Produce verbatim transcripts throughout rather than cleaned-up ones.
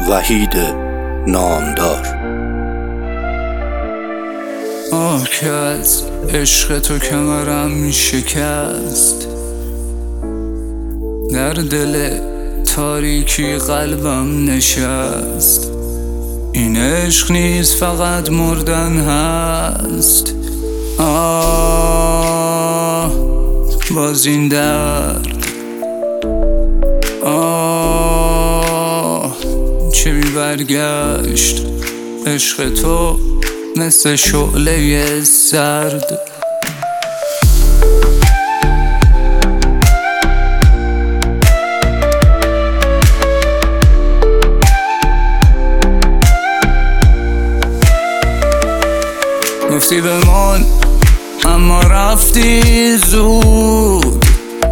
وحید نامدار. آه که از عشق تو کمرم شکست، در دل تاریکی قلبم نشست. این عشق نیست فقط مردن هست. آه باز این درد، آه چه بی برگشت. عشق تو مثل شعله سرد، گفتی بمان اما رفتی زود.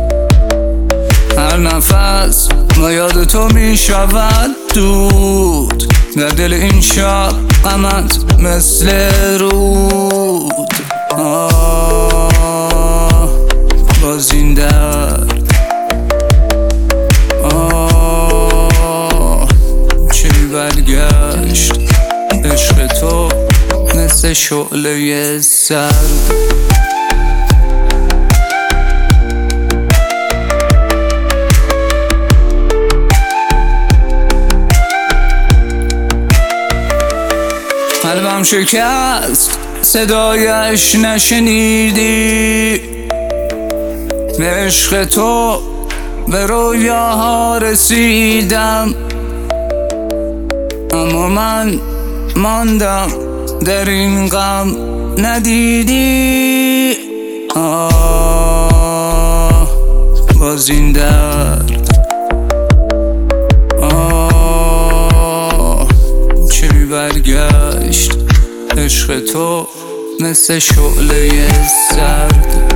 هر نفس با یاد تو می شود دود. در دل این شب غمت مثل رود. آه باز این درد، آه چه برگشت. عشق تو مثل شعله سرد، قلبم شکست صدایش نشنیدی. به عشق تو به رویاها رسیدم، اما من ماندم در این غم ندیدی. آه باز این درد، آه چه بی برگشت. عشق تو مثل شعله سرد.